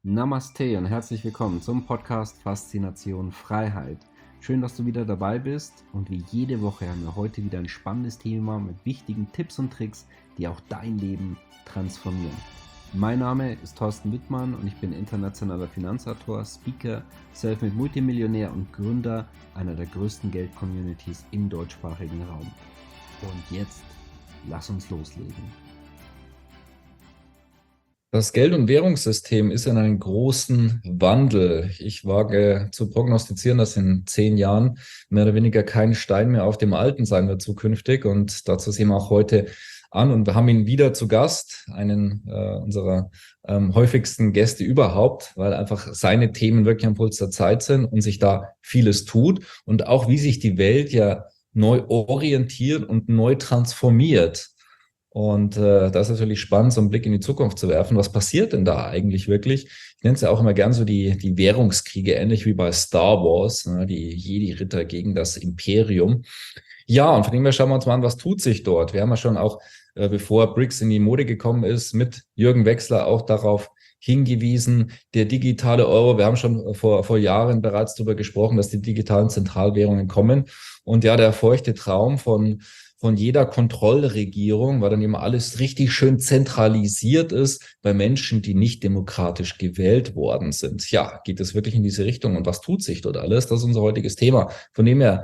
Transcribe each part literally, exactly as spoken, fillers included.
Namaste und herzlich willkommen zum Podcast Faszination Freiheit. Schön, dass du wieder dabei bist und wie jede Woche haben wir heute wieder ein spannendes Thema mit wichtigen Tipps und Tricks, die auch dein Leben transformieren. Mein Name ist Thorsten Wittmann und ich bin internationaler Finanzautor, Speaker, Selfmade Multimillionär und Gründer einer der größten Geld-Communities im deutschsprachigen Raum. Und jetzt lass uns loslegen. Das Geld- und Währungssystem ist in einem großen Wandel. Ich wage zu prognostizieren, dass in zehn Jahren mehr oder weniger kein Stein mehr auf dem alten sein wird zukünftig. Und dazu sehen wir auch heute an. Und wir haben ihn wieder zu Gast, einen äh, unserer ähm, häufigsten Gäste überhaupt, weil einfach seine Themen wirklich am Puls der Zeit sind und sich da vieles tut. Und auch wie sich die Welt ja neu orientiert und neu transformiert. Und äh, das ist natürlich spannend, so einen Blick in die Zukunft zu werfen. Was passiert denn da eigentlich wirklich? Ich nenne es ja auch immer gern so die, die Währungskriege, ähnlich wie bei Star Wars, ne, die Jedi-Ritter gegen das Imperium. Ja, und von dem her schauen wir uns mal an, was tut sich dort. Wir haben ja schon auch, äh, bevor B R I C S in die Mode gekommen ist, mit Jürgen Wechsler auch darauf hingewiesen, der digitale Euro, wir haben schon vor, vor Jahren bereits darüber gesprochen, dass die digitalen Zentralwährungen kommen. Und ja, der feuchte Traum von von jeder Kontrollregierung, weil dann immer alles richtig schön zentralisiert ist bei Menschen, die nicht demokratisch gewählt worden sind. Ja, geht es wirklich in diese Richtung? Und was tut sich dort alles? Das ist unser heutiges Thema. Von dem her,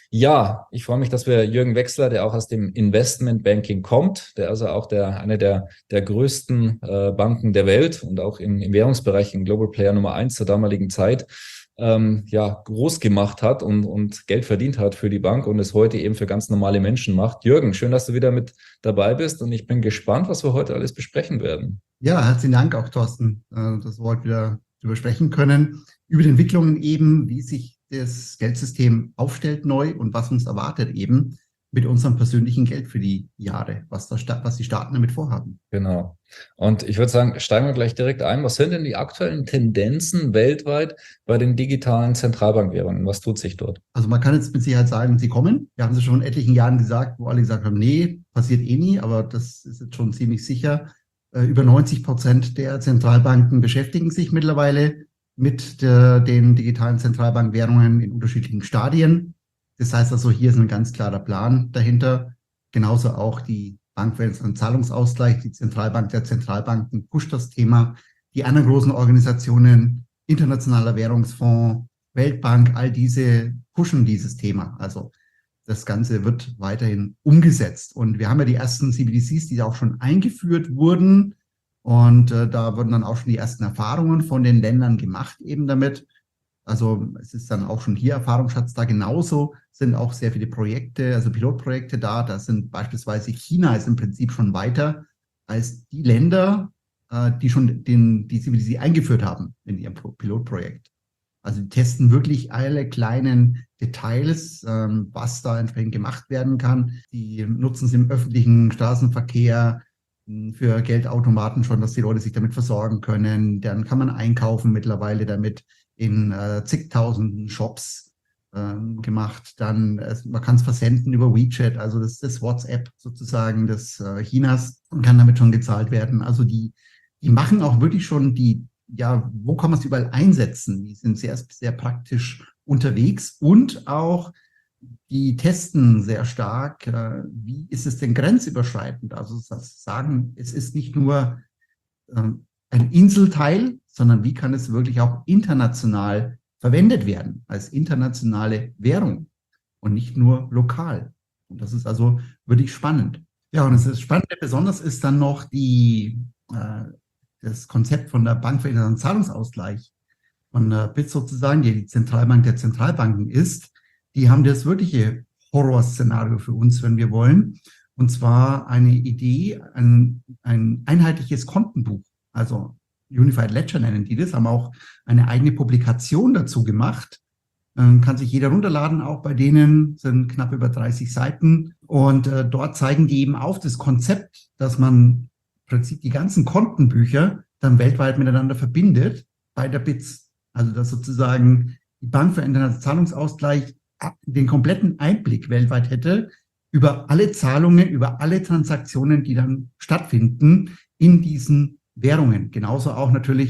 ja, ich freue mich, dass wir Jürgen Wechsler, der auch aus dem Investmentbanking kommt, der also auch der eine der der größten äh, Banken der Welt und auch im, im Währungsbereich ein Global Player Nummer eins zur damaligen Zeit, ähm, ja, groß gemacht hat und, und Geld verdient hat für die Bank und es heute eben für ganz normale Menschen macht. Jürgen, schön, dass du wieder mit dabei bist und ich bin gespannt, was wir heute alles besprechen werden. Ja, herzlichen Dank auch, Thorsten, äh, dass wir heute wieder drüber sprechen können, über die Entwicklungen eben, wie sich das Geldsystem aufstellt neu und was uns erwartet eben mit unserem persönlichen Geld für die Jahre, was, da, was die Staaten damit vorhaben. Genau. Und ich würde sagen, steigen wir gleich direkt ein. Was sind denn die aktuellen Tendenzen weltweit bei den digitalen Zentralbankwährungen? Was tut sich dort? Also man kann jetzt mit Sicherheit sagen, sie kommen. Wir haben es schon in etlichen Jahren gesagt, wo alle gesagt haben, nee, passiert eh nie, aber das ist jetzt schon ziemlich sicher. Äh, über neunzig Prozent der Zentralbanken beschäftigen sich mittlerweile mit der, den digitalen Zentralbankwährungen in unterschiedlichen Stadien. Das heißt also, hier ist ein ganz klarer Plan dahinter. Genauso auch die Bank für den Zahlungsausgleich, die Zentralbank der Zentralbanken pusht das Thema. Die anderen großen Organisationen, Internationaler Währungsfonds, Weltbank, all diese pushen dieses Thema. Also das Ganze wird weiterhin umgesetzt. Und wir haben ja die ersten C B D Cs, die auch schon eingeführt wurden. Und äh, da wurden dann auch schon die ersten Erfahrungen von den Ländern gemacht eben damit. Also es ist dann auch schon hier Erfahrungsschatz da. Genauso sind auch sehr viele Projekte, also Pilotprojekte da. Da sind beispielsweise China ist im Prinzip schon weiter als die Länder, äh, die schon den, die C B D C eingeführt haben in ihrem Pilotprojekt. Also die testen wirklich alle kleinen Details, ähm, was da entsprechend gemacht werden kann. Die nutzen es im öffentlichen Straßenverkehr, für Geldautomaten schon, dass die Leute sich damit versorgen können. Dann kann man einkaufen mittlerweile damit in äh, zigtausenden Shops ähm, gemacht. Dann, äh, man kann es versenden über WeChat, also das ist das WhatsApp sozusagen des äh, Chinas und kann damit schon gezahlt werden. Also die, die machen auch wirklich schon die, ja, wo kann man es überall einsetzen? Die sind sehr, sehr praktisch unterwegs und auch die testen sehr stark, äh, wie ist es denn grenzüberschreitend? Also sagen, es ist nicht nur ähm, ein Inselteil, sondern wie kann es wirklich auch international verwendet werden, als internationale Währung und nicht nur lokal. Und das ist also wirklich spannend. Ja, und das Spannende besonders ist dann noch die, äh, das Konzept von der Bank für internationalen Zahlungsausgleich von der B I Z sozusagen, die die Zentralbank der Zentralbanken ist. Die haben das wirkliche Horrorszenario für uns, wenn wir wollen. Und zwar eine Idee, ein, ein einheitliches Kontenbuch. Also Unified Ledger nennen die das, haben auch eine eigene Publikation dazu gemacht. Ähm, kann sich jeder runterladen, auch bei denen, sind knapp über dreißig Seiten. Und äh, dort zeigen die eben auf das Konzept, dass man im Prinzip die ganzen Kontenbücher dann weltweit miteinander verbindet bei der B I Z. Also dass sozusagen die Bank für internationalen Zahlungsausgleich den kompletten Einblick weltweit hätte über alle Zahlungen, über alle Transaktionen, die dann stattfinden in diesen Währungen. Genauso auch natürlich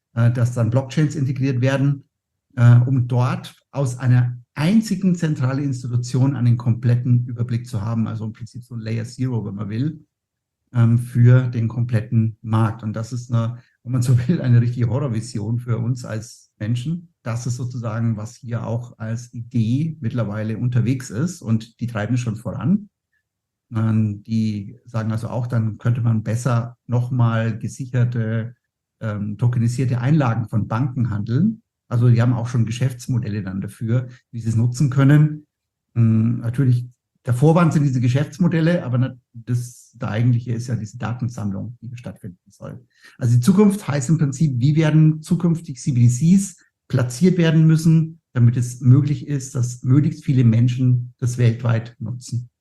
äh, dass dann Blockchains integriert werden, äh, um dort aus einer einzigen zentralen Institution einen kompletten Überblick zu haben, also im Prinzip so ein Layer Zero, wenn man will, ähm, für den kompletten Markt. Und das ist eine, wenn man so will, eine richtige Horrorvision für uns als Menschen. Das ist sozusagen, was hier auch als Idee mittlerweile unterwegs ist, und die treiben es schon voran. Ähm, die sagen also auch, dann könnte man besser nochmal gesicherte, ähm, tokenisierte Einlagen von Banken handeln. Also die haben auch schon Geschäftsmodelle dann dafür, wie sie es nutzen können. Ähm, natürlich, der Vorwand sind diese Geschäftsmodelle, aber das, der eigentliche ist ja diese Datensammlung, die stattfinden soll. Also die Zukunft heißt im Prinzip, wie werden zukünftig C B D Cs platziert werden müssen, damit es möglich ist, dass möglichst viele Menschen das weltweit nutzen.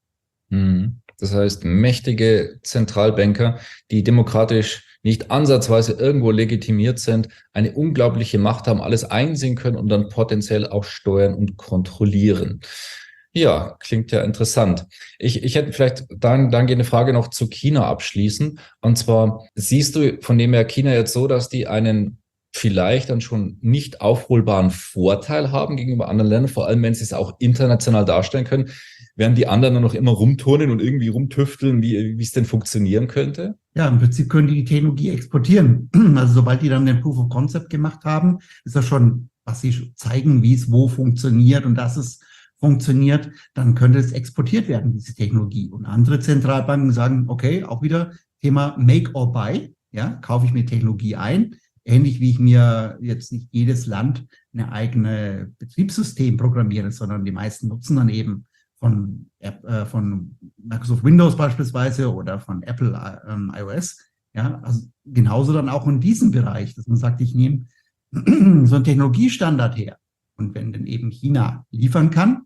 Das heißt, mächtige Zentralbanker, die demokratisch nicht ansatzweise irgendwo legitimiert sind, eine unglaubliche Macht haben, alles einsehen können und dann potenziell auch steuern und kontrollieren. Ja, klingt ja interessant. Ich, ich hätte vielleicht dann, dann eine Frage noch zu China abschließen. Und zwar, siehst du von dem her China jetzt so, dass die einen vielleicht dann schon nicht aufholbaren Vorteil haben gegenüber anderen Ländern, vor allem wenn sie es auch international darstellen können, während die anderen dann noch immer rumturnen und irgendwie rumtüfteln, wie, wie es denn funktionieren könnte? Ja, im Prinzip können die die Technologie exportieren. Also sobald die dann den Proof of Concept gemacht haben, ist das schon, was sie zeigen, wie es wo funktioniert und dass es funktioniert, dann könnte es exportiert werden, diese Technologie. Und andere Zentralbanken sagen, okay, auch wieder Thema Make or Buy, ja, kaufe ich mir Technologie ein, ähnlich wie ich mir jetzt nicht jedes Land eine eigene Betriebssystem programmiere, sondern die meisten nutzen dann eben von, äh, von Microsoft Windows beispielsweise oder von Apple ähm, iOS. Ja, also genauso dann auch in diesem Bereich, dass man sagt, ich nehme so einen Technologiestandard her. Und wenn dann eben China liefern kann,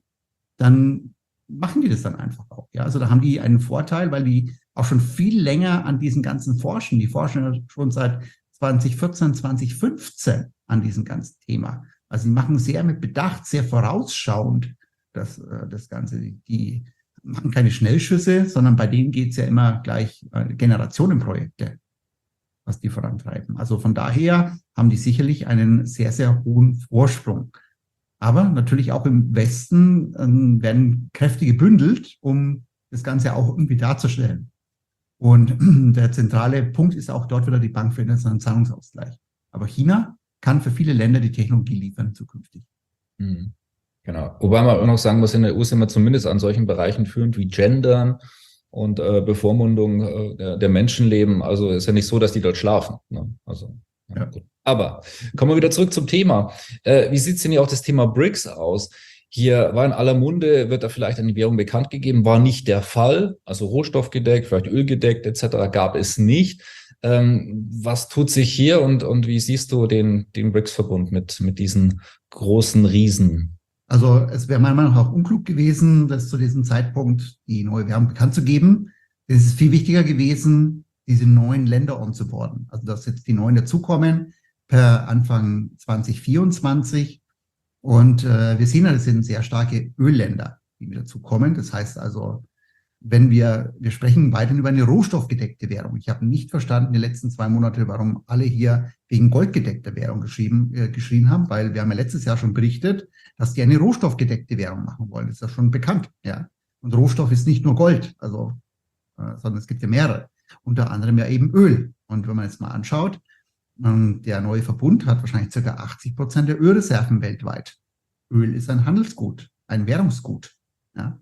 dann machen die das dann einfach auch. Ja, also da haben die einen Vorteil, weil die auch schon viel länger an diesen ganzen forschen. Die forschen schon seit zwanzig vierzehn, zwanzig fünfzehn an diesem ganzen Thema. Also die machen sehr mit Bedacht, sehr vorausschauend das, das Ganze. Die machen keine Schnellschüsse, sondern bei denen geht es ja immer gleich Generationenprojekte, was die vorantreiben. Also von daher haben die sicherlich einen sehr, sehr hohen Vorsprung. Aber natürlich auch im Westen ähm, werden Kräfte gebündelt, um das Ganze auch irgendwie darzustellen. Und der zentrale Punkt ist auch dort wieder die Bank für internationalen Zahlungsausgleich. Aber China kann für viele Länder die Technologie liefern zukünftig. Mhm. Genau. Wobei man auch noch sagen muss, in der E U sind wir zumindest an solchen Bereichen führend wie Gendern und äh, Bevormundung äh, der, der Menschenleben. Also ist ja nicht so, dass die dort schlafen. Ne? Also ja, Ja. gut. Aber kommen wir wieder zurück zum Thema. Äh, wie sieht es denn hier auch das Thema B R I C S aus? Hier war in aller Munde, wird da vielleicht eine Währung bekannt gegeben, war nicht der Fall. Also rohstoffgedeckt, vielleicht ölgedeckt et cetera gab es nicht. Ähm, was tut sich hier und, und wie siehst du den, den B R I C S-Verbund mit, mit diesen großen Riesen? Also es wäre meiner Meinung nach auch unklug gewesen, das zu diesem Zeitpunkt die neue Währung bekannt zu geben. Es ist viel wichtiger gewesen, diese neuen Länder onzuboarden. Also dass jetzt die neuen dazukommen per Anfang zwanzig vierundzwanzig. Und äh, wir sehen ja, das sind sehr starke Ölländer, die mit dazukommen. Das heißt also, wenn wir, wir sprechen weiterhin über eine rohstoffgedeckte Währung. Ich habe nicht verstanden, die letzten zwei Monate, warum alle hier wegen goldgedeckter Währung geschrieben, äh, geschrien haben, weil wir haben ja letztes Jahr schon berichtet, dass die eine rohstoffgedeckte Währung machen wollen. Das ist ja schon bekannt, ja. Und Rohstoff ist nicht nur Gold, also, äh, sondern es gibt ja mehrere. Unter anderem ja eben Öl. Und wenn man jetzt mal anschaut, ähm, der neue Verbund hat wahrscheinlich ca. achtzig Prozent der Ölreserven weltweit. Öl ist ein Handelsgut, ein Währungsgut, ja.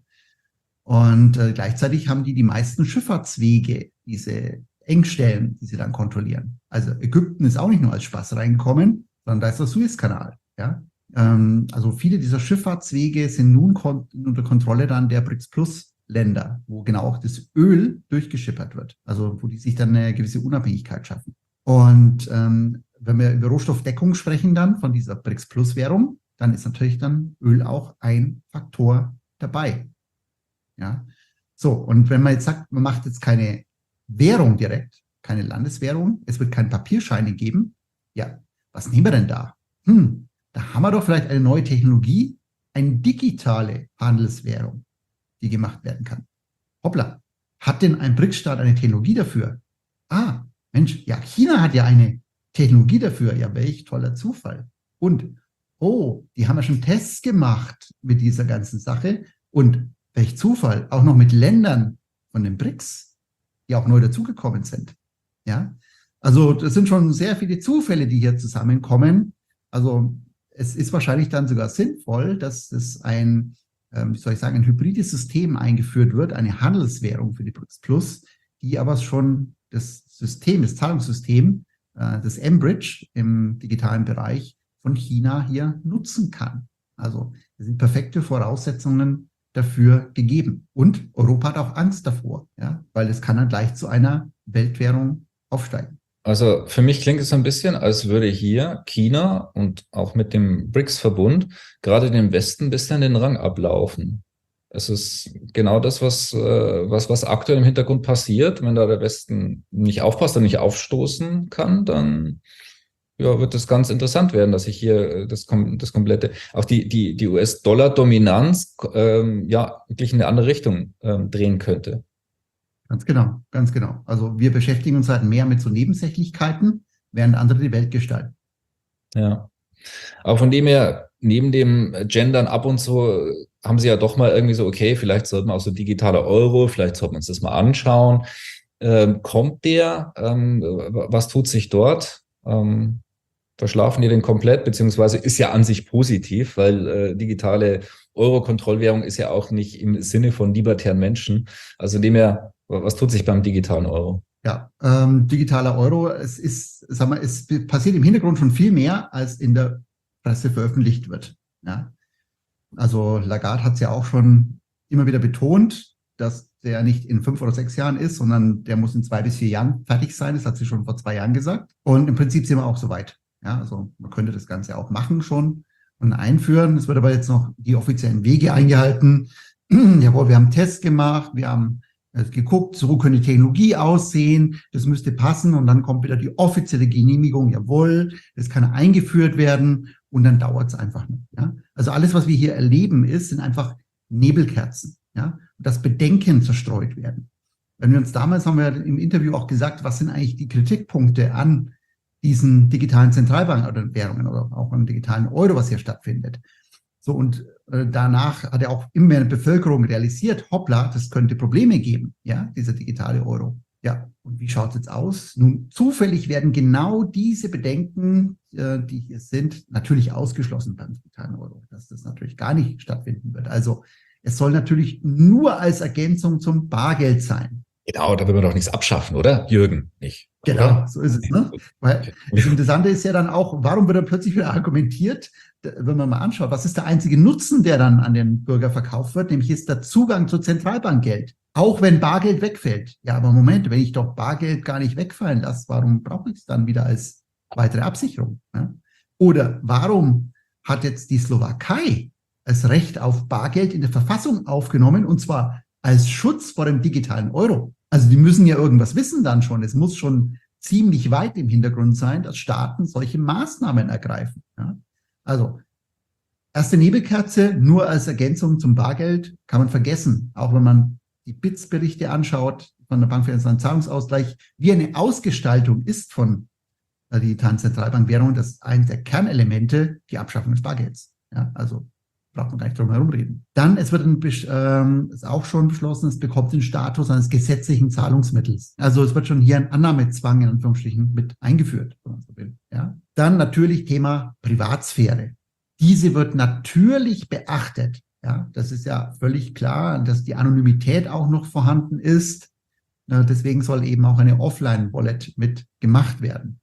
Und äh, gleichzeitig haben die die meisten Schifffahrtswege, diese Engstellen, die sie dann kontrollieren. Also Ägypten ist auch nicht nur als Spaß reingekommen, sondern da ist der Suezkanal. Ja? Ähm, also viele dieser Schifffahrtswege sind nun kon- unter Kontrolle dann der B R I C S-Plus-Länder, wo genau auch das Öl durchgeschippert wird. Also wo die sich dann eine gewisse Unabhängigkeit schaffen. Und ähm, wenn wir über Rohstoffdeckung sprechen dann von dieser B R I C S-Plus-Währung, dann ist natürlich dann Öl auch ein Faktor dabei. Ja, so, und wenn man jetzt sagt, man macht jetzt keine Währung direkt, keine Landeswährung, es wird keine Papierscheine geben, ja, was nehmen wir denn da? Hm, da haben wir doch vielleicht eine neue Technologie, eine digitale Handelswährung, die gemacht werden kann. Hoppla, hat denn ein B R I C S-Staat eine Technologie dafür? Ah, Mensch, ja, China hat ja eine Technologie dafür, ja, welch toller Zufall. Und, oh, die haben ja schon Tests gemacht mit dieser ganzen Sache und welch Zufall, auch noch mit Ländern von den B R I C S, die auch neu dazugekommen sind. Ja, also das sind schon sehr viele Zufälle, die hier zusammenkommen. Also es ist wahrscheinlich dann sogar sinnvoll, dass es ein, ähm, wie soll ich sagen, ein hybrides System eingeführt wird, eine Handelswährung für die B R I C S Plus, die aber schon das System, das Zahlungssystem, äh, das M-Bridge im digitalen Bereich von China hier nutzen kann. Also es sind perfekte Voraussetzungen dafür gegeben. Und Europa hat auch Angst davor, ja, weil es kann dann gleich zu einer Weltwährung aufsteigen. Also für mich klingt es ein bisschen, als würde hier China und auch mit dem B R I C S-Verbund gerade dem Westen ein bisschen den Rang ablaufen. Es ist genau das, was, was, was aktuell im Hintergrund passiert. Wenn da der Westen nicht aufpasst und nicht aufstoßen kann, dann ja, wird es ganz interessant werden, dass sich hier das, das komplette, auch die, die, die U S-Dollar-Dominanz ähm, ja wirklich in eine andere Richtung ähm, drehen könnte. Ganz genau, ganz genau. Also wir beschäftigen uns halt mehr mit so Nebensächlichkeiten, während andere die Welt gestalten. Ja, aber von dem her, neben dem Gendern ab und zu, haben sie ja doch mal irgendwie so, okay, vielleicht sollten wir auch so digitaler Euro, vielleicht sollten wir uns das mal anschauen. Ähm, kommt der? Ähm, was tut sich dort? Ähm, verschlafen die den komplett? Beziehungsweise ist ja an sich positiv, weil äh, digitale Euro-Kontrollwährung ist ja auch nicht im Sinne von libertären Menschen. Also dem her, was tut sich beim digitalen Euro? Ja, ähm, digitaler Euro, es ist, sag mal, es passiert im Hintergrund schon viel mehr, als in der Presse veröffentlicht wird. Ja. Also Lagarde hat es ja auch schon immer wieder betont, dass der nicht in fünf oder sechs Jahren ist, sondern der muss in zwei bis vier Jahren fertig sein. Das hat sie schon vor zwei Jahren gesagt. Und im Prinzip sind wir auch soweit. Ja, also man könnte das Ganze auch machen schon und einführen. Es wird aber jetzt noch die offiziellen Wege eingehalten. Jawohl, wir haben Tests gemacht, wir haben geguckt, so könnte die Technologie aussehen, das müsste passen und dann kommt wieder die offizielle Genehmigung, jawohl, das kann eingeführt werden und dann dauert es einfach nicht. Ja? Also alles, was wir hier erleben, ist, sind einfach Nebelkerzen, ja, dass Bedenken zerstreut werden. Wenn wir uns damals, haben wir im Interview auch gesagt, was sind eigentlich die Kritikpunkte an diesen digitalen Zentralbanken oder Währungen oder auch am digitalen Euro, was hier stattfindet. So, und äh, danach hat ja auch immer mehr eine Bevölkerung realisiert, hoppla, das könnte Probleme geben, ja, dieser digitale Euro. Ja, und wie schaut es jetzt aus? Nun, zufällig werden genau diese Bedenken, äh, die hier sind, natürlich ausgeschlossen beim digitalen Euro, dass das natürlich gar nicht stattfinden wird. Also es soll natürlich nur als Ergänzung zum Bargeld sein. Genau, da will man doch nichts abschaffen, oder? Jürgen, nicht. Genau, oder? so ist es. Ne? Weil das Interessante ist ja dann auch, warum wird dann plötzlich wieder argumentiert, wenn man mal anschaut, was ist der einzige Nutzen, der dann an den Bürger verkauft wird, nämlich ist der Zugang zu Zentralbankgeld. Auch wenn Bargeld wegfällt. Ja, aber Moment, wenn ich doch Bargeld gar nicht wegfallen lasse, warum brauche ich es dann wieder als weitere Absicherung? Ja? Oder warum hat jetzt die Slowakei das Recht auf Bargeld in der Verfassung aufgenommen, und zwar als Schutz vor dem digitalen Euro? Also die müssen ja irgendwas wissen dann schon. Es muss schon ziemlich weit im Hintergrund sein, dass Staaten solche Maßnahmen ergreifen. Ja? Also erste Nebelkerze, nur als Ergänzung zum Bargeld, kann man vergessen. Auch wenn man die B I Z S-Berichte anschaut von der Bank für den Zahlungsausgleich, wie eine Ausgestaltung ist von der digitalen Zentralbankwährung, das ist eines der Kernelemente, die Abschaffung des Bargelds. Ja, also braucht man gar nicht drum herum reden. Dann, es wird ein, ähm, ist auch schon beschlossen, es bekommt den Status eines gesetzlichen Zahlungsmittels. Also es wird schon hier ein Annahmezwang in Anführungsstrichen mit eingeführt, wenn man so will. Ja. Dann natürlich Thema Privatsphäre. Diese wird natürlich beachtet. Ja, das ist ja völlig klar, dass die Anonymität auch noch vorhanden ist. Ja, deswegen soll eben auch eine Offline-Wallet mit gemacht werden.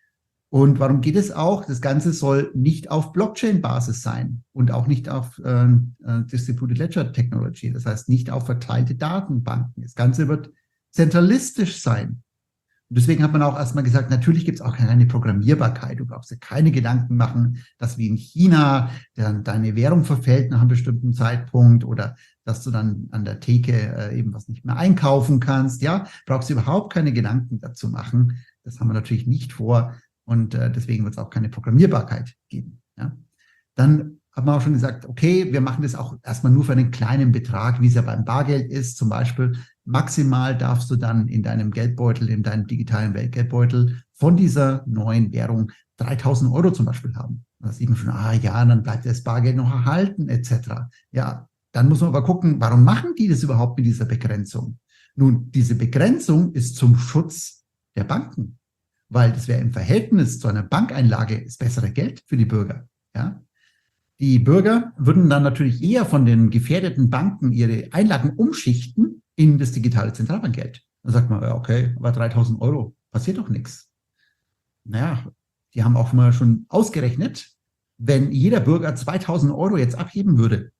Und warum geht es auch? Das Ganze soll nicht auf Blockchain-Basis sein und auch nicht auf äh, Distributed Ledger Technology, das heißt nicht auf verteilte Datenbanken. Das Ganze wird zentralistisch sein. Und deswegen hat man auch erstmal gesagt, natürlich gibt es auch keine Programmierbarkeit. Du brauchst dir keine Gedanken machen, dass wie in China dann deine Währung verfällt nach einem bestimmten Zeitpunkt oder dass du dann an der Theke äh, eben was nicht mehr einkaufen kannst. Ja, brauchst du überhaupt keine Gedanken dazu machen. Das haben wir natürlich nicht vor. Und äh, deswegen wird es auch keine Programmierbarkeit geben. Ja. Dann hat man auch schon gesagt, okay, wir machen das auch erstmal nur für einen kleinen Betrag, wie es ja beim Bargeld ist. Zum Beispiel maximal darfst du dann in deinem Geldbeutel, in deinem digitalen Weltgeldbeutel von dieser neuen Währung dreitausend Euro zum Beispiel haben. Da sieht man schon, ah ja, dann bleibt das Bargeld noch erhalten, et cetera. Ja, dann muss man aber gucken, warum machen die das überhaupt mit dieser Begrenzung? Nun, diese Begrenzung ist zum Schutz der Banken, weil das wäre im Verhältnis zu einer Bankeinlage das bessere Geld für die Bürger. Ja? Die Bürger würden dann natürlich eher von den gefährdeten Banken ihre Einlagen umschichten in das digitale Zentralbankgeld. Dann sagt man, ja, okay, aber dreitausend Euro, passiert doch nichts. Naja, die haben auch mal schon ausgerechnet, wenn jeder Bürger zweitausend Euro jetzt abheben würde,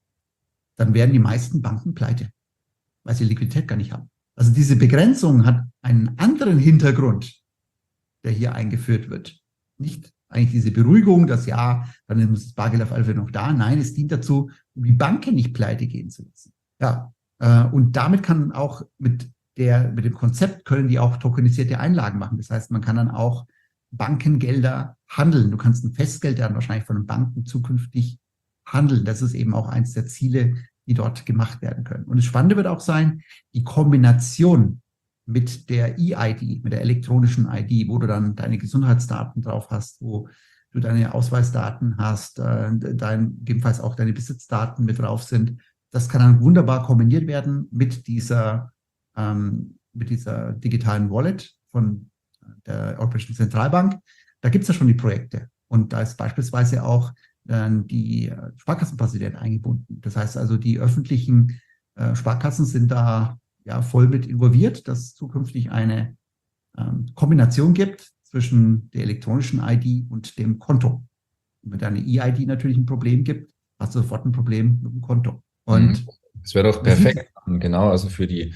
dann wären die meisten Banken pleite, weil sie Liquidität gar nicht haben. Also diese Begrenzung hat einen anderen Hintergrund, der hier eingeführt wird. Nicht eigentlich diese Beruhigung, dass ja, dann ist das Bargeld auf alle Fälle noch da. Nein, es dient dazu, um die Banken nicht pleite gehen zu lassen. Ja, äh, und damit kann auch mit der, mit dem Konzept können die auch tokenisierte Einlagen machen. Das heißt, man kann dann auch Bankengelder handeln. Du kannst ein Festgeld dann wahrscheinlich von den Banken zukünftig handeln. Das ist eben auch eins der Ziele, die dort gemacht werden können. Und das Spannende wird auch sein, die Kombination mit der E I D, mit der elektronischen I D, wo du dann deine Gesundheitsdaten drauf hast, wo du deine Ausweisdaten hast, äh, dein, gegebenenfalls auch deine Besitzdaten mit drauf sind. Das kann dann wunderbar kombiniert werden mit dieser, ähm, mit dieser digitalen Wallet von der Europäischen Zentralbank. Da gibt es ja schon die Projekte. Und da ist beispielsweise auch äh, die Sparkassenpräsident eingebunden. Das heißt also, die öffentlichen äh, Sparkassen sind da ja voll mit involviert, dass es zukünftig eine ähm, Kombination gibt zwischen der elektronischen I D und dem Konto. Und wenn deine E I D natürlich ein Problem gibt, hast du sofort ein Problem mit dem Konto. Und das wäre doch perfekt, genau, also für die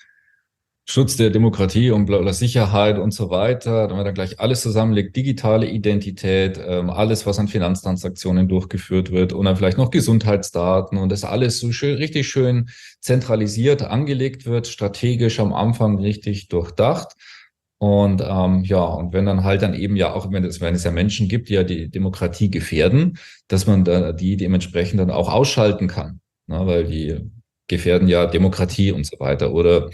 Schutz der Demokratie und Sicherheit und so weiter, wenn man dann gleich alles zusammenlegt, digitale Identität, ähm, alles, was an Finanztransaktionen durchgeführt wird und dann vielleicht noch Gesundheitsdaten und das alles so schön, richtig schön zentralisiert angelegt wird, strategisch am Anfang richtig durchdacht. Und ähm, ja, und wenn dann halt dann eben ja auch, wenn es, wenn es ja Menschen gibt, die ja die Demokratie gefährden, dass man da die dementsprechend dann auch ausschalten kann, ne, weil die gefährden ja Demokratie und so weiter oder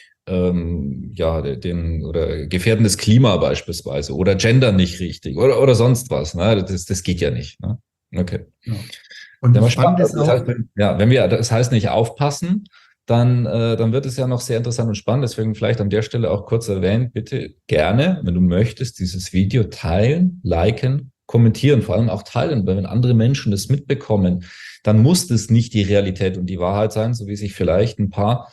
ähm, ja, den oder gefährdendes Klima beispielsweise oder Gender nicht richtig oder oder sonst was. Ne? Das, das geht ja nicht. Ne? Okay. Ja. Und das spannend ist das auch, heißt, wenn, ja, wenn wir das heißt nicht aufpassen, dann äh, dann wird es ja noch sehr interessant und spannend. Deswegen vielleicht an der Stelle auch kurz erwähnt, bitte gerne, wenn du möchtest, dieses Video teilen, liken, kommentieren, vor allem auch teilen, weil wenn andere Menschen das mitbekommen, dann muss das nicht die Realität und die Wahrheit sein, so wie sich vielleicht ein paar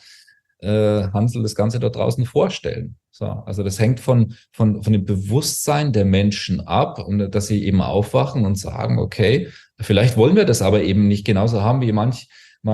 Äh, Hansel das Ganze dort draußen vorstellen. So, also das hängt von, von, von dem Bewusstsein der Menschen ab und dass sie eben aufwachen und sagen, okay, vielleicht wollen wir das aber eben nicht genauso haben wie manch,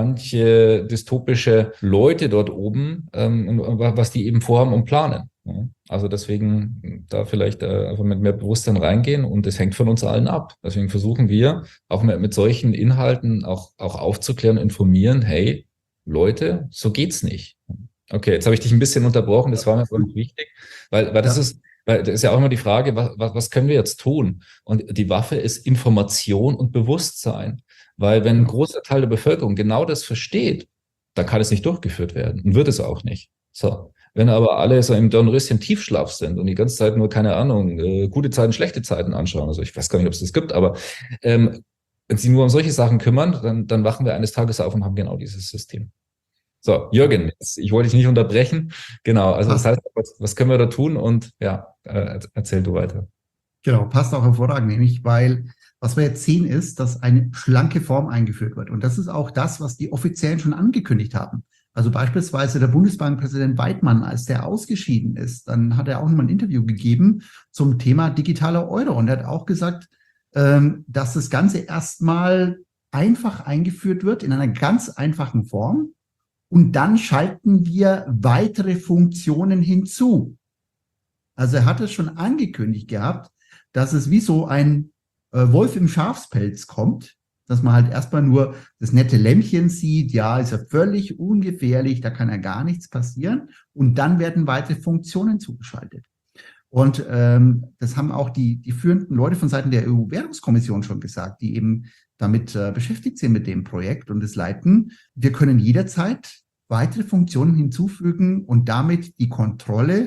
manche dystopische Leute dort oben, ähm, was die eben vorhaben und planen. Ja, also deswegen da vielleicht äh, einfach mit mehr Bewusstsein reingehen und das hängt von uns allen ab. Deswegen versuchen wir auch mit, mit solchen Inhalten auch, auch aufzuklären, informieren, hey, Leute, so geht's nicht. Okay, jetzt habe ich dich ein bisschen unterbrochen, das war mir aber wichtig, weil, weil das ja. ist, weil das ist ja auch immer die Frage, was, was können wir jetzt tun? Und die Waffe ist Information und Bewusstsein, weil wenn ein großer Teil der Bevölkerung genau das versteht, dann kann es nicht durchgeführt werden und wird es auch nicht. So. Wenn aber alle so im Dornröschen Tiefschlaf sind und die ganze Zeit nur, keine Ahnung, äh, gute Zeiten, schlechte Zeiten anschauen, also ich weiß gar nicht, ob es das gibt, aber ähm, wenn sie nur um solche Sachen kümmern, dann, dann wachen wir eines Tages auf und haben genau dieses System. So, Jürgen, ich wollte dich nicht unterbrechen. Genau, also das heißt, was, was können wir da tun? Und ja, äh, erzähl du weiter. Genau, passt auch hervorragend, nämlich weil was wir jetzt sehen ist, dass eine schlanke Form eingeführt wird. Und das ist auch das, was die Offiziellen schon angekündigt haben. Also beispielsweise der Bundesbankpräsident Weidmann, als der ausgeschieden ist, dann hat er auch nochmal ein Interview gegeben zum Thema digitaler Euro. Und er hat auch gesagt, ähm, dass das Ganze erstmal einfach eingeführt wird in einer ganz einfachen Form. Und dann schalten wir weitere Funktionen hinzu. Also er hat es schon angekündigt gehabt, dass es wie so ein äh, Wolf im Schafspelz kommt, dass man halt erstmal nur das nette Lämpchen sieht, ja, ist ja völlig ungefährlich, da kann ja gar nichts passieren. Und dann werden weitere Funktionen zugeschaltet. Und ähm, das haben auch die, die führenden Leute von Seiten der E U-Währungskommission schon gesagt, die eben damit äh, beschäftigt sind mit dem Projekt und es leiten. Wir können jederzeit weitere Funktionen hinzufügen und damit die Kontrolle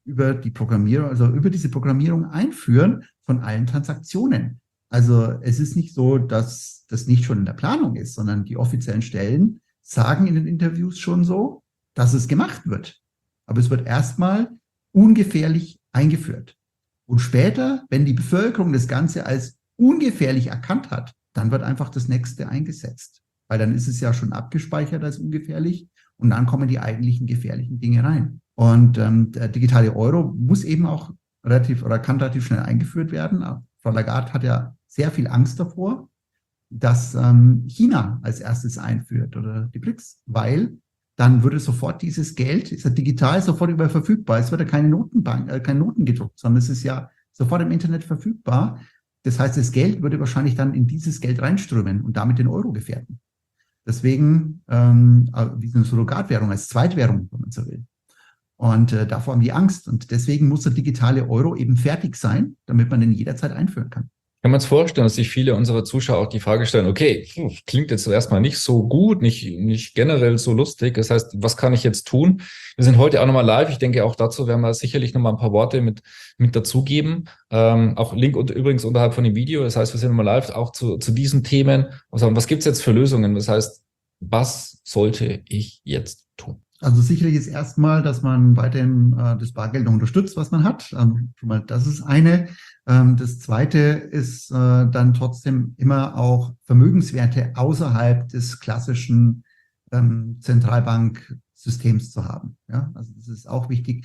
über die Programmierung, also über diese Programmierung einführen von allen Transaktionen. Also es ist nicht so, dass das nicht schon in der Planung ist, sondern die offiziellen Stellen sagen in den Interviews schon so, dass es gemacht wird. Aber es wird erstmal ungefährlich eingeführt. Und später, wenn die Bevölkerung das Ganze als ungefährlich erkannt hat, dann wird einfach das nächste eingesetzt. Weil dann ist es ja schon abgespeichert als ungefährlich und dann kommen die eigentlichen gefährlichen Dinge rein. Und ähm, der digitale Euro muss eben auch relativ oder kann relativ schnell eingeführt werden. Frau Lagarde hat ja sehr viel Angst davor, dass ähm, China als erstes einführt oder die B R I C S, weil dann würde sofort dieses Geld, ist ja digital sofort überall verfügbar. Es wird ja keine Notenbank, äh, keine Noten gedruckt, sondern es ist ja sofort im Internet verfügbar. Das heißt, das Geld würde wahrscheinlich dann in dieses Geld reinströmen und damit den Euro gefährden. Deswegen ähm, wie eine Surrogatwährung als Zweitwährung, wenn man so will. Und äh, davor haben die Angst. Und deswegen muss der digitale Euro eben fertig sein, damit man den jederzeit einführen kann. Kann man es vorstellen, dass sich viele unserer Zuschauer auch die Frage stellen, okay, klingt jetzt erstmal nicht so gut, nicht, nicht generell so lustig. Das heißt, was kann ich jetzt tun? Wir sind heute auch nochmal live. Ich denke, auch dazu werden wir sicherlich nochmal ein paar Worte mit, mit dazugeben. Ähm, auch Link und, übrigens unterhalb von dem Video. Das heißt, wir sind nochmal live auch zu, zu diesen Themen. Also, was gibt es jetzt für Lösungen? Das heißt, was sollte ich jetzt tun? Also sicherlich ist erstmal, dass man weiterhin äh, das Bargeld noch unterstützt, was man hat. Ähm, schon mal, das ist eine. Ähm, das zweite ist äh, dann trotzdem immer auch Vermögenswerte außerhalb des klassischen ähm, Zentralbanksystems zu haben. Ja, also das ist auch wichtig.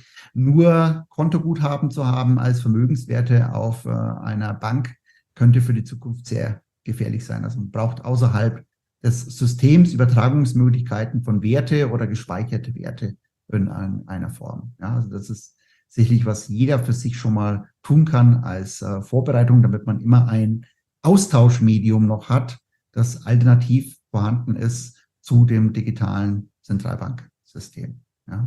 Nur Kontoguthaben zu haben als Vermögenswerte auf äh, einer Bank könnte für die Zukunft sehr gefährlich sein. Also man braucht außerhalb des Systems Übertragungsmöglichkeiten von Werte oder gespeicherte Werte in einer Form. Ja, also das ist sicherlich, was jeder für sich schon mal tun kann als äh, Vorbereitung, damit man immer ein Austauschmedium noch hat, das alternativ vorhanden ist zu dem digitalen Zentralbanksystem. Ja.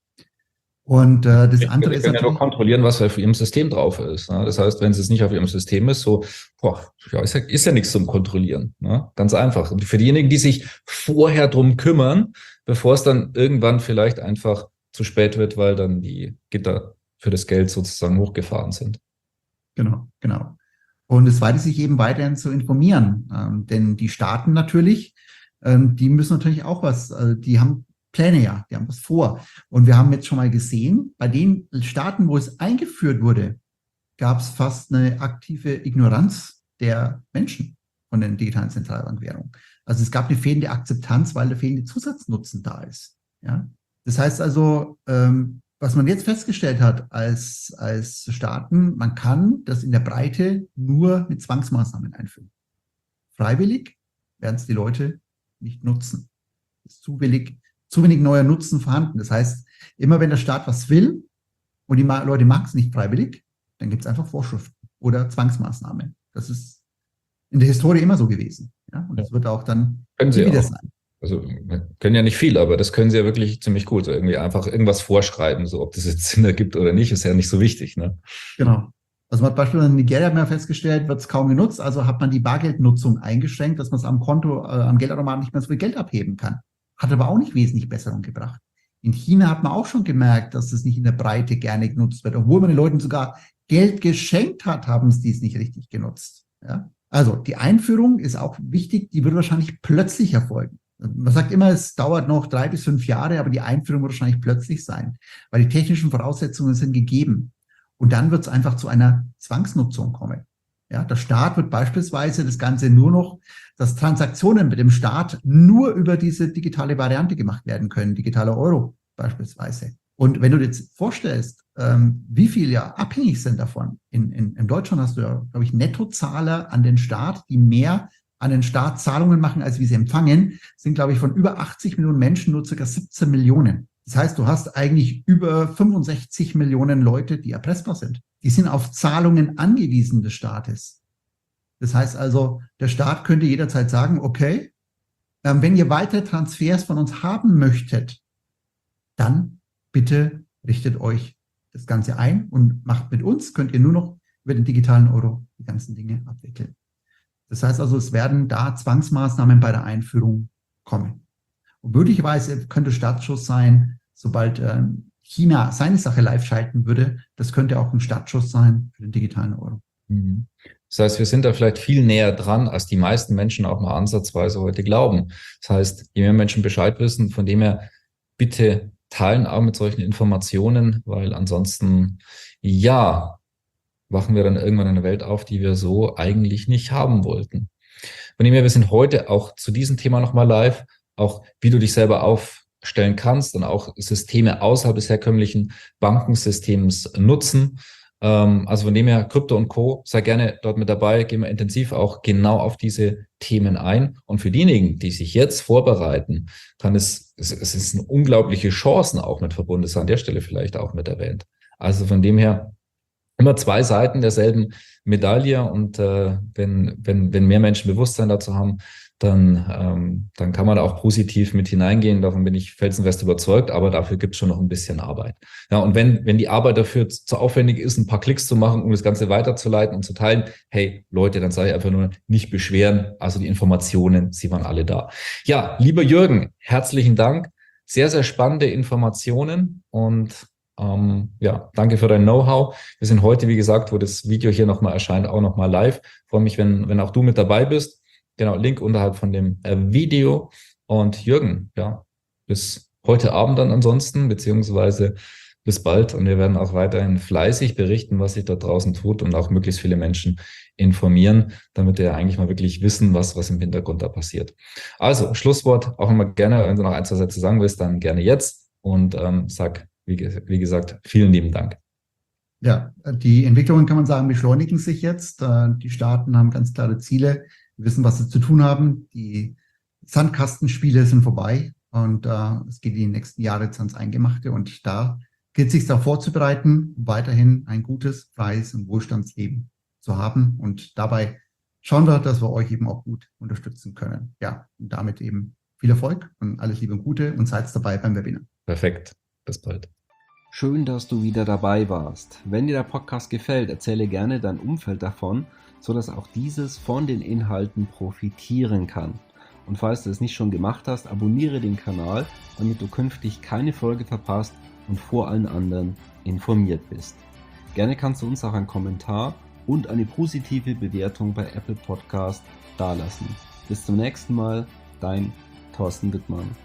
Und äh, das ich andere ist natürlich... ja nur kontrollieren, was auf Ihrem System drauf ist. Ne? Das heißt, wenn es nicht auf Ihrem System ist, so, boah, ja, ist, ja, ist ja nichts zum Kontrollieren. Ne? Ganz einfach. Und für diejenigen, die sich vorher drum kümmern, bevor es dann irgendwann vielleicht einfach zu spät wird, weil dann die Gitter für das Geld sozusagen hochgefahren sind. Genau, genau. Und es weiter sich eben weiterhin zu informieren. Ähm, denn die Staaten natürlich, ähm, die müssen natürlich auch was, äh, die haben Pläne ja, die haben was vor. Und wir haben jetzt schon mal gesehen, bei den Staaten, wo es eingeführt wurde, gab es fast eine aktive Ignoranz der Menschen von den digitalen Zentralbankwährungen. Also es gab eine fehlende Akzeptanz, weil der fehlende Zusatznutzen da ist. Ja? Das heißt also, ähm, was man jetzt festgestellt hat als, als Staaten, man kann das in der Breite nur mit Zwangsmaßnahmen einführen. Freiwillig werden es die Leute nicht nutzen. Es ist zu billig, zu wenig neuer Nutzen vorhanden. Das heißt, immer wenn der Staat was will und die Leute machen es nicht freiwillig, dann gibt es einfach Vorschriften oder Zwangsmaßnahmen. Das ist in der Historie immer so gewesen. Ja? Und das wird auch dann wieder sein. Also können ja nicht viel, aber das können sie ja wirklich ziemlich gut. So irgendwie einfach irgendwas vorschreiben, so ob das jetzt Sinn ergibt oder nicht, ist ja nicht so wichtig. Ne? Genau. Also man hat beispielsweise in Nigeria mehr festgestellt, wird es kaum genutzt, also hat man die Bargeldnutzung eingeschränkt, dass man es am Konto, äh, am Geldautomaten nicht mehr so viel Geld abheben kann. Hat aber auch nicht wesentlich Besserung gebracht. In China hat man auch schon gemerkt, dass das nicht in der Breite gerne genutzt wird. Obwohl man den Leuten sogar Geld geschenkt hat, haben sie dies nicht richtig genutzt. Ja? Also die Einführung ist auch wichtig, die wird wahrscheinlich plötzlich erfolgen. Man sagt immer, es dauert noch drei bis fünf Jahre, aber die Einführung wird wahrscheinlich plötzlich sein, weil die technischen Voraussetzungen sind gegeben. Und dann wird es einfach zu einer Zwangsnutzung kommen. Ja, der Staat wird beispielsweise das Ganze nur noch, dass Transaktionen mit dem Staat nur über diese digitale Variante gemacht werden können, digitaler Euro beispielsweise. Und wenn du dir jetzt vorstellst, ähm, wie viel ja abhängig sind davon, in, in, in Deutschland hast du ja, glaube ich, Nettozahler an den Staat, die mehr an den Staat Zahlungen machen, als wie sie empfangen, sind, glaube ich, von über achtzig Millionen Menschen nur circa siebzehn Millionen. Das heißt, du hast eigentlich über fünfundsechzig Millionen Leute, die erpressbar sind. Die sind auf Zahlungen angewiesen des Staates. Das heißt also, der Staat könnte jederzeit sagen, okay, ähm, wenn ihr weitere Transfers von uns haben möchtet, dann bitte richtet euch das Ganze ein und macht mit uns, könnt ihr nur noch über den digitalen Euro die ganzen Dinge abwickeln. Das heißt also, es werden da Zwangsmaßnahmen bei der Einführung kommen. Und möglicherweise könnte Startschuss sein, sobald ähm, China seine Sache live schalten würde, das könnte auch ein Startschuss sein für den digitalen Euro. Mhm. Das heißt, wir sind da vielleicht viel näher dran, als die meisten Menschen auch mal ansatzweise heute glauben. Das heißt, je mehr Menschen Bescheid wissen, von dem her bitte teilen auch mit solchen Informationen, weil ansonsten, ja, wachen wir dann irgendwann in eine Welt auf, die wir so eigentlich nicht haben wollten. Von dem her, wir sind heute auch zu diesem Thema nochmal live, auch wie du dich selber aufstellen kannst und auch Systeme außerhalb des herkömmlichen Bankensystems nutzen. Ähm, also von dem her, Krypto und Co., sei gerne dort mit dabei, gehen wir intensiv auch genau auf diese Themen ein. Und für diejenigen, die sich jetzt vorbereiten, kann es, es, es ist eine unglaubliche Chancen auch mit verbunden, das ist an der Stelle vielleicht auch mit erwähnt. Also von dem her, immer zwei Seiten derselben Medaille und äh, wenn, wenn, wenn mehr Menschen Bewusstsein dazu haben, dann, ähm, dann kann man da auch positiv mit hineingehen. Davon bin ich felsenfest überzeugt, aber dafür gibt es schon noch ein bisschen Arbeit. Ja, und wenn, wenn die Arbeit dafür zu aufwendig ist, ein paar Klicks zu machen, um das Ganze weiterzuleiten und zu teilen, hey Leute, dann sage ich einfach nur, nicht beschweren. Also die Informationen, sie waren alle da. Ja, lieber Jürgen, herzlichen Dank. Sehr, sehr spannende Informationen und Ähm, ja, danke für dein Know-how. Wir sind heute, wie gesagt, wo das Video hier nochmal erscheint, auch nochmal live. Ich freue mich, wenn, wenn auch du mit dabei bist. Genau, Link unterhalb von dem äh, Video. Und Jürgen, ja, bis heute Abend dann ansonsten, beziehungsweise bis bald. Und wir werden auch weiterhin fleißig berichten, was sich da draußen tut und auch möglichst viele Menschen informieren, damit wir eigentlich mal wirklich wissen, was, was im Hintergrund da passiert. Also, Schlusswort, auch immer gerne, wenn du noch ein, zwei Sätze sagen willst, dann gerne jetzt. Und ähm, sag, Wie, wie gesagt, vielen lieben Dank. Ja, die Entwicklungen, kann man sagen, beschleunigen sich jetzt. Die Staaten haben ganz klare Ziele, wissen, was sie zu tun haben. Die Sandkastenspiele sind vorbei und uh, es geht in die nächsten Jahre jetzt ans Eingemachte. Und da gilt es sich darauf vorzubereiten, weiterhin ein gutes, freies und Wohlstandsleben zu haben. Und dabei schauen wir, dass wir euch eben auch gut unterstützen können. Ja, und damit eben viel Erfolg und alles Liebe und Gute und seid dabei beim Webinar. Perfekt. Bis bald. Schön, dass du wieder dabei warst. Wenn dir der Podcast gefällt, erzähle gerne dein Umfeld davon, sodass auch dieses von den Inhalten profitieren kann. Und falls du es nicht schon gemacht hast, abonniere den Kanal, damit du künftig keine Folge verpasst und vor allen anderen informiert bist. Gerne kannst du uns auch einen Kommentar und eine positive Bewertung bei Apple Podcast dalassen. Bis zum nächsten Mal, dein Thorsten Wittmann.